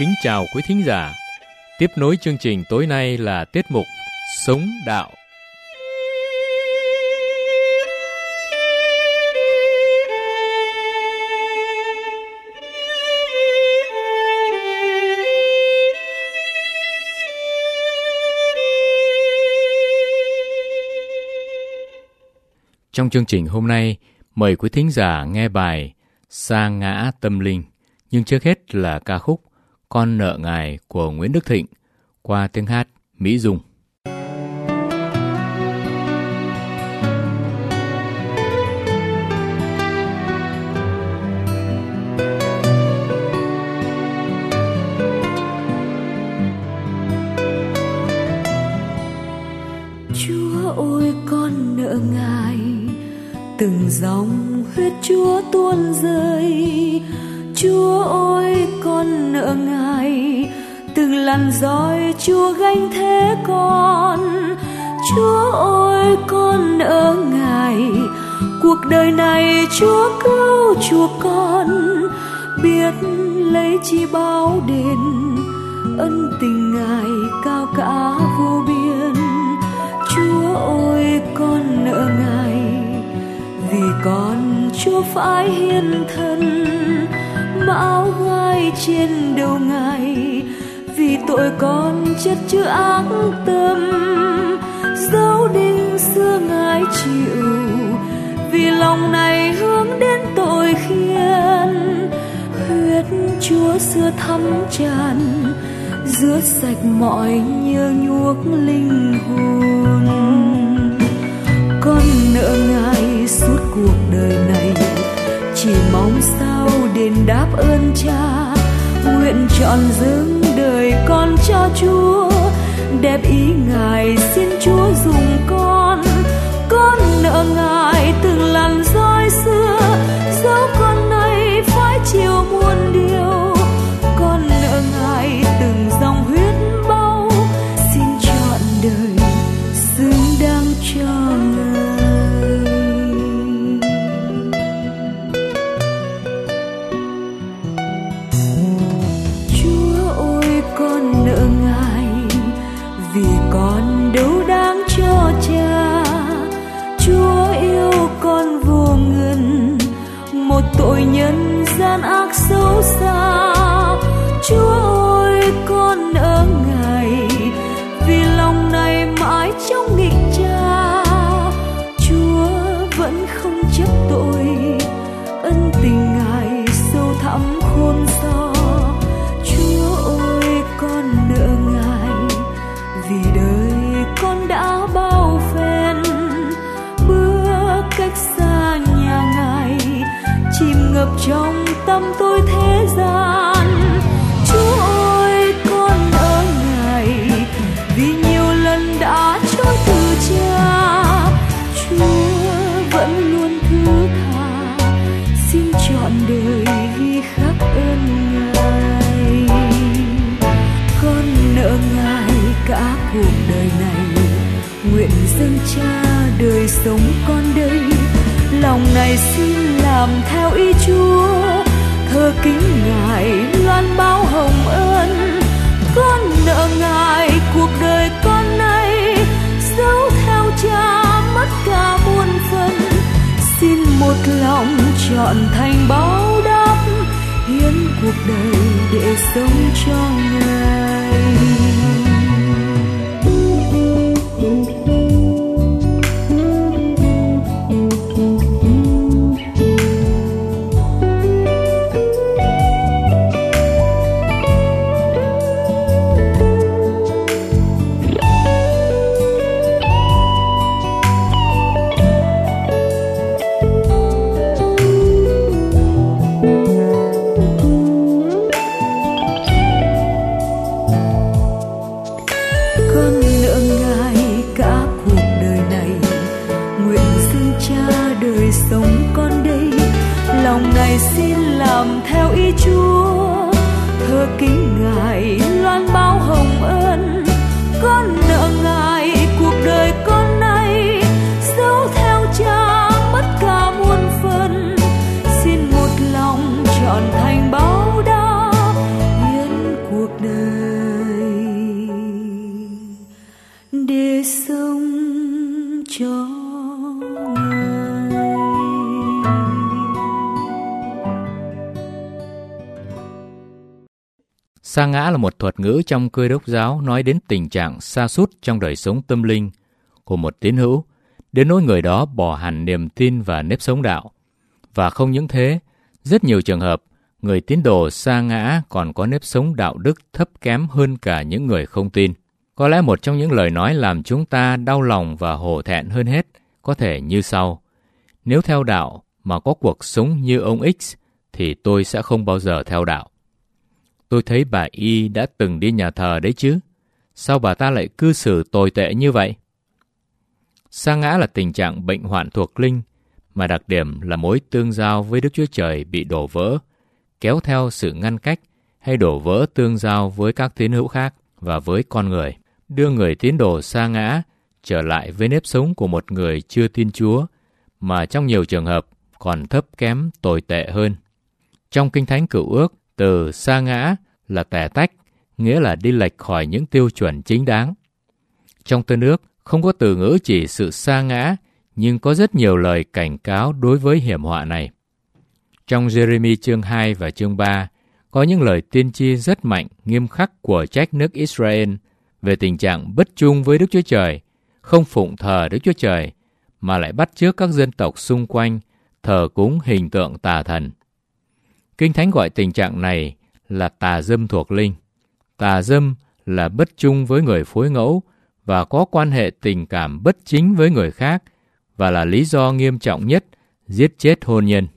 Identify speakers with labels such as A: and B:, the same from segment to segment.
A: kính chào quý thính giả. Tiếp nối chương trình tối nay là tiết mục Sống Đạo. Trong chương trình hôm nay, mời quý thính giả nghe bài Sa ngã tâm linh. Nhưng trước hết là ca khúc Con nợ Ngài của Nguyễn Đức Thịnh qua tiếng hát Mỹ Dung.
B: Chúa ơi, con nợ Ngài, từng dòng huyết Chúa tuôn rơi. Chúa ơi, con nợ Ngài, từng làn roi Chúa gánh thế con. Chúa ơi, con nợ Ngài, cuộc đời này Chúa cứu chuộc con, biết lấy chi báo đền, ân tình Ngài cao cả vô biên. Chúa ơi, con nợ Ngài, vì con Chúa phải hiến thân, mão gai trên đầu Ngài, vì tội con chất chứa ác tâm. Dấu đinh xưa Ngài chịu, vì lòng này hướng đến tội khiên. Huyết Chúa xưa thấm tràn, rửa sạch mọi nhơ nhuốc linh hồn. Con nợ Ngài suốt cuộc đời này, chỉ mong sao đền đáp ơn Cha. Nguyện trọn dâng đời con cho Chúa, đẹp ý Ngài xin Chúa dùng con. Con nợ Ngài từng làn roi xưa, dẫu con nay phải chịu muôn điều. Con nợ Ngài từng dòng huyết bao, xin trọn đời xứng đáng cho Ngài. Chúa ơi, con nợ Ngài, vì con đâu đáng cho Cha. Chúa yêu con vô ngần, một tội nhân gian ác xấu xa. Chúa ơi, con nợ Ngài, vì lòng này mãi trong nghịch Cha. Chúa vẫn không chấp tội, ân tình Ngài sâu thẳm khôn xiết. Chúa ơi, con nợ Ngài, vì đời con đã bao phen, bước cách xa nhà Ngài, chìm ngập trong tâm tôi thế gian. Chúa ơi, con nợ Ngài, vì nhiều lần đã chối từ Cha. Chúa vẫn luôn thứ tha, xin trọn đời ghi khắc ơn Ngài. Con nợ Ngài cả cuộc đời này, nguyện dâng Cha đời sống con đây. Lòng này xin làm theo ý Chúa, thờ kính Ngài loan báo hồng ân. Con nợ Ngài cuộc đời con nay, dẫu theo Cha mất cả muôn phần. Xin một lòng trọn thành báo đáp, hiến cuộc đời để sống cho Ngài. Xin làm theo ý Chúa, thờ kính Ngài loan báo hồng ân. Con nợ Ngài cuộc đời con nay, dẫu theo Cha mất cả muôn phần. Xin một lòng trọn thành báo đáp, hiến cuộc
A: Sa ngã là một thuật ngữ trong Cơ Đốc giáo nói đến tình trạng sa sút trong đời sống tâm linh của một tín hữu, đến nỗi người đó bỏ hẳn niềm tin và nếp sống đạo. Và không những thế, rất nhiều trường hợp, người tín đồ sa ngã còn có nếp sống đạo đức thấp kém hơn cả những người không tin. Có lẽ một trong những lời nói làm chúng ta đau lòng và hổ thẹn hơn hết có thể như sau: nếu theo đạo mà có cuộc sống như ông X thì tôi sẽ không bao giờ theo đạo. Tôi thấy bà Y đã từng đi nhà thờ đấy chứ. Sao bà ta lại cư xử tồi tệ như vậy? Sa ngã là tình trạng bệnh hoạn thuộc linh, mà đặc điểm là mối tương giao với Đức Chúa Trời bị đổ vỡ, kéo theo sự ngăn cách hay đổ vỡ tương giao với các tín hữu khác và với con người, đưa người tín đồ sa ngã trở lại với nếp sống của một người chưa tin Chúa, mà trong nhiều trường hợp còn thấp kém tồi tệ hơn. Trong Kinh Thánh Cựu Ước, từ sa ngã là tẻ tách, nghĩa là đi lệch khỏi những tiêu chuẩn chính đáng. Trong Tân Ước, không có từ ngữ chỉ sự sa ngã, nhưng có rất nhiều lời cảnh cáo đối với hiểm họa này. Trong Giê-rê-mi chương 2 và chương 3, có những lời tiên tri rất mạnh, nghiêm khắc của trách nước Israel về tình trạng bất trung với Đức Chúa Trời, không phụng thờ Đức Chúa Trời, mà lại bắt chước các dân tộc xung quanh thờ cúng hình tượng tà thần. Kinh Thánh gọi tình trạng này là tà dâm thuộc linh. Tà dâm là bất trung với người phối ngẫu và có quan hệ tình cảm bất chính với người khác, và là lý do nghiêm trọng nhất giết chết hôn nhân.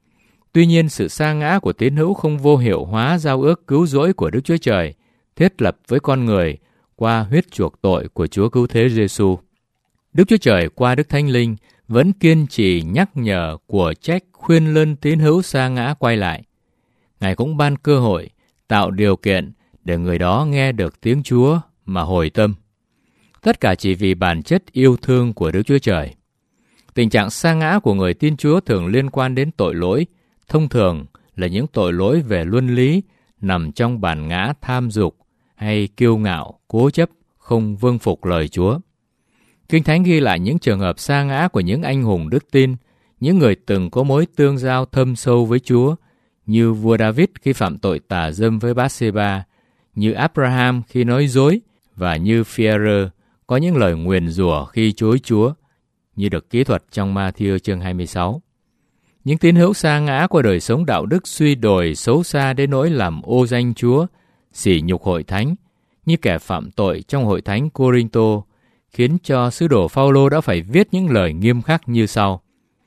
A: Tuy nhiên, sự sa ngã của tín hữu không vô hiệu hóa giao ước cứu rỗi của Đức Chúa Trời thiết lập với con người qua huyết chuộc tội của Chúa Cứu Thế Giêsu. Đức Chúa Trời qua Đức Thánh Linh vẫn kiên trì nhắc nhở, của trách, khuyên lơn tín hữu sa ngã quay lại. Ngài cũng ban cơ hội, tạo điều kiện để người đó nghe được tiếng Chúa mà hồi tâm. Tất cả chỉ vì bản chất yêu thương của Đức Chúa Trời. Tình trạng sa ngã của người tin Chúa thường liên quan đến tội lỗi, thông thường là những tội lỗi về luân lý nằm trong bản ngã tham dục hay kiêu ngạo, cố chấp, không vâng phục lời Chúa. Kinh Thánh ghi lại những trường hợp sa ngã của những anh hùng đức tin, những người từng có mối tương giao thâm sâu với Chúa, như vua David khi phạm tội tà dâm với Bathsheba, như Abraham khi nói dối, và như Phi-e-rơ có những lời nguyền rủa khi chối Chúa, như được kỹ thuật trong Ma-thi-ơ chương 26. Những tín hữu sa ngã qua đời sống đạo đức suy đồi xấu xa đến nỗi làm ô danh Chúa, sỉ nhục hội thánh, như kẻ phạm tội trong hội thánh Cô-rinh-tô, khiến cho sứ đồ Phao-lô đã phải viết những lời nghiêm khắc như sau: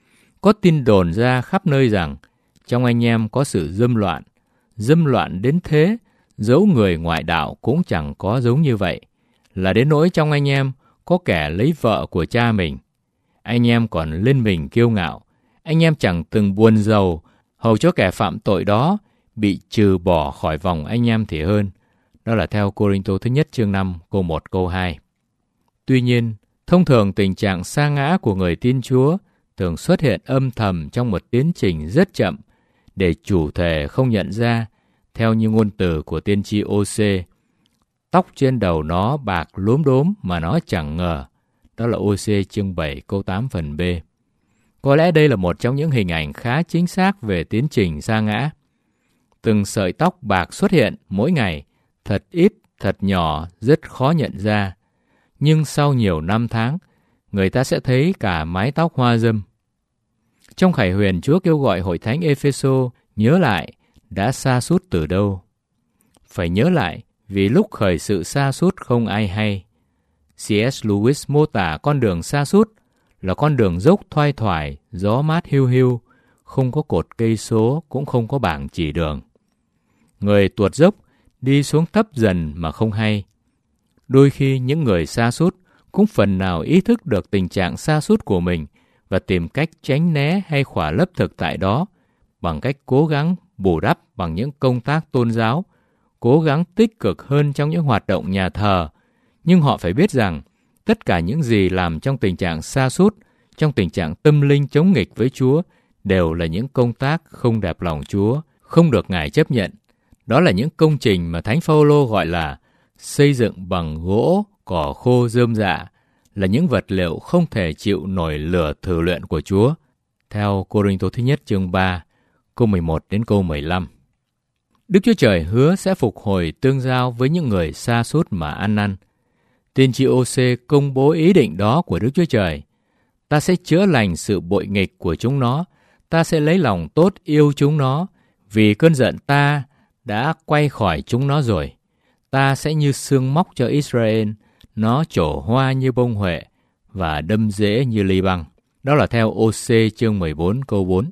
A: có tin đồn ra khắp nơi rằng trong anh em có sự dâm loạn đến thế, dẫu người ngoại đạo cũng chẳng có giống như vậy, là đến nỗi trong anh em có kẻ lấy vợ của cha mình. Anh em còn lên mình kiêu ngạo, anh em chẳng từng buồn giàu, hầu cho kẻ phạm tội đó bị trừ bỏ khỏi vòng anh em thì hơn. Đó là theo Cô-rinh-tô thứ nhất chương 5 câu 1 câu 2. Tuy nhiên, thông thường tình trạng sa ngã của người tin Chúa thường xuất hiện âm thầm trong một tiến trình rất chậm, để chủ thể không nhận ra, theo như ngôn từ của tiên tri Ô-sê. Tóc trên đầu nó bạc lốm đốm mà nó chẳng ngờ. Đó là Ô-sê chương 7 câu 8 phần B. Có lẽ đây là một trong những hình ảnh khá chính xác về tiến trình sa ngã. Từng sợi tóc bạc xuất hiện mỗi ngày, thật ít, thật nhỏ, rất khó nhận ra. Nhưng sau nhiều năm tháng, người ta sẽ thấy cả mái tóc hoa dâm. Trong Khải Huyền, Chúa kêu gọi hội thánh Ê-phê-sô nhớ lại đã sa sút từ đâu. Phải nhớ lại vì lúc khởi sự sa sút không ai hay. C.S. Lewis mô tả con đường sa sút là con đường dốc thoai thoải, gió mát hiu hiu, không có cột cây số, cũng không có bảng chỉ đường. Người tuột dốc đi xuống thấp dần mà không hay. Đôi khi những người sa sút cũng phần nào ý thức được tình trạng sa sút của mình và tìm cách tránh né hay khỏa lấp thực tại đó bằng cách cố gắng bù đắp bằng những công tác tôn giáo, cố gắng tích cực hơn trong những hoạt động nhà thờ. Nhưng họ phải biết rằng tất cả những gì làm trong tình trạng sa sút, trong tình trạng tâm linh chống nghịch với Chúa đều là những công tác không đẹp lòng Chúa, không được Ngài chấp nhận. Đó là những công trình mà Thánh Phao-lô gọi là xây dựng bằng gỗ, cỏ khô rơm rạ, là những vật liệu không thể chịu nổi lửa thử luyện của Chúa, theo Cô-rinh-tô thứ nhất chương 3, câu 11 đến câu 15. Đức Chúa Trời hứa sẽ phục hồi tương giao với những người sa sút mà ăn năn. Tiên tri Ô-sê công bố ý định đó của Đức Chúa Trời. Ta sẽ chữa lành sự bội nghịch của chúng nó, ta sẽ lấy lòng tốt yêu chúng nó, vì cơn giận ta đã quay khỏi chúng nó rồi. Ta sẽ như xương móc cho Israel, nó trổ hoa như bông huệ và đâm rễ như ly băng. Đó là theo Ô-sê chương 14 câu 4.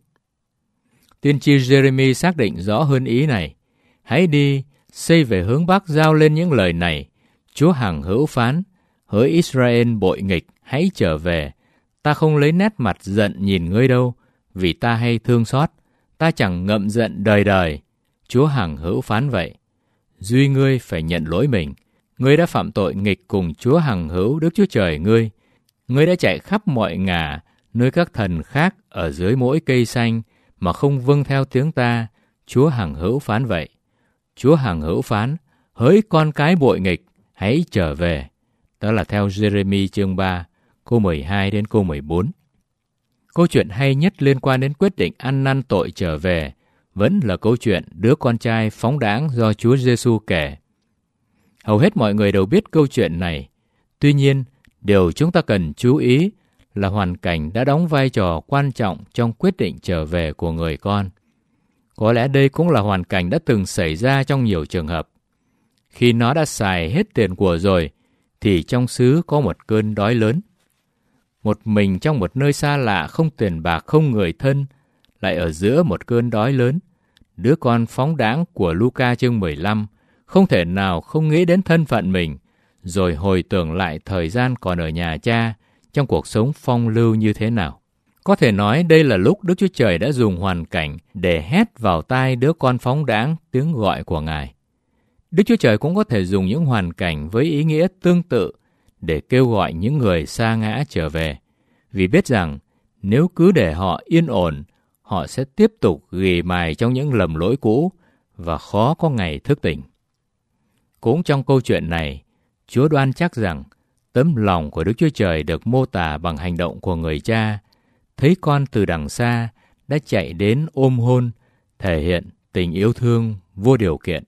A: Tiên tri Giê-rê-mi xác định rõ hơn ý này. Hãy đi, xây về hướng Bắc giao lên những lời này. Chúa hằng hữu phán, hỡi Israel bội nghịch, hãy trở về. Ta không lấy nét mặt giận nhìn ngươi đâu, vì ta hay thương xót. Ta chẳng ngậm giận đời đời. Chúa hằng hữu phán vậy. Duy ngươi phải nhận lỗi mình. Ngươi đã phạm tội nghịch cùng Chúa hằng hữu Đức Chúa Trời ngươi. Ngươi đã chạy khắp mọi ngả, nơi các thần khác ở dưới mỗi cây xanh, mà không vâng theo tiếng ta. Chúa hằng hữu phán vậy. Chúa hằng hữu phán, hỡi con cái bội nghịch, hãy trở về. Đó là theo Giê-rê-mi chương 3, câu 12 đến câu 14. Câu chuyện hay nhất liên quan đến quyết định ăn năn tội trở về vẫn là câu chuyện đứa con trai phóng đãng do Chúa Giê-xu kể. Hầu hết mọi người đều biết câu chuyện này. Tuy nhiên, điều chúng ta cần chú ý là hoàn cảnh đã đóng vai trò quan trọng trong quyết định trở về của người con. Có lẽ đây cũng là hoàn cảnh đã từng xảy ra trong nhiều trường hợp. Khi nó đã xài hết tiền của rồi, thì trong xứ có một cơn đói lớn. Một mình trong một nơi xa lạ, không tiền bạc, không người thân, lại ở giữa một cơn đói lớn. Đứa con phóng đãng của Luca chương 15 không thể nào không nghĩ đến thân phận mình, rồi hồi tưởng lại thời gian còn ở nhà cha, trong cuộc sống phong lưu như thế nào. Có thể nói đây là lúc Đức Chúa Trời đã dùng hoàn cảnh để hét vào tai đứa con phóng đãng tiếng gọi của Ngài. Đức Chúa Trời cũng có thể dùng những hoàn cảnh với ý nghĩa tương tự để kêu gọi những người sa ngã trở về, vì biết rằng nếu cứ để họ yên ổn, họ sẽ tiếp tục ghì mài trong những lầm lỗi cũ và khó có ngày thức tỉnh. Cũng trong câu chuyện này, Chúa đoan chắc rằng tấm lòng của Đức Chúa Trời được mô tả bằng hành động của người cha, thấy con từ đằng xa đã chạy đến ôm hôn, thể hiện tình yêu thương vô điều kiện.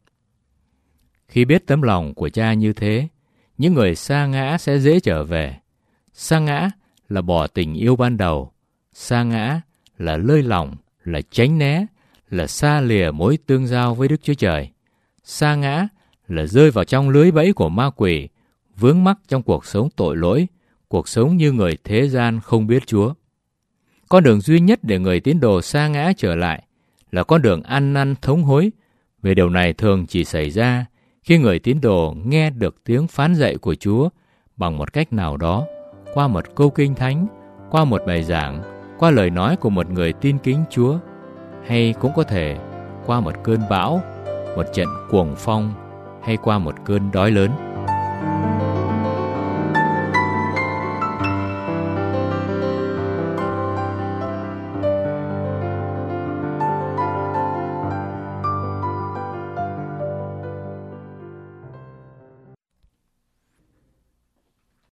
A: Khi biết tấm lòng của cha như thế, những người sa ngã sẽ dễ trở về. Sa ngã là bỏ tình yêu ban đầu. Sa ngã là lơi lỏng, là tránh né, là xa lìa mối tương giao với Đức Chúa Trời. Sa ngã là rơi vào trong lưới bẫy của ma quỷ, vướng mắc trong cuộc sống tội lỗi, cuộc sống như người thế gian không biết Chúa. Con đường duy nhất để người tín đồ sa ngã trở lại là con đường ăn năn thống hối. Về điều này thường chỉ xảy ra khi người tín đồ nghe được tiếng phán dạy của Chúa bằng một cách nào đó, qua một câu kinh thánh, qua một bài giảng, qua lời nói của một người tin kính Chúa, hay cũng có thể qua một cơn bão, một trận cuồng phong, hay qua một cơn đói lớn.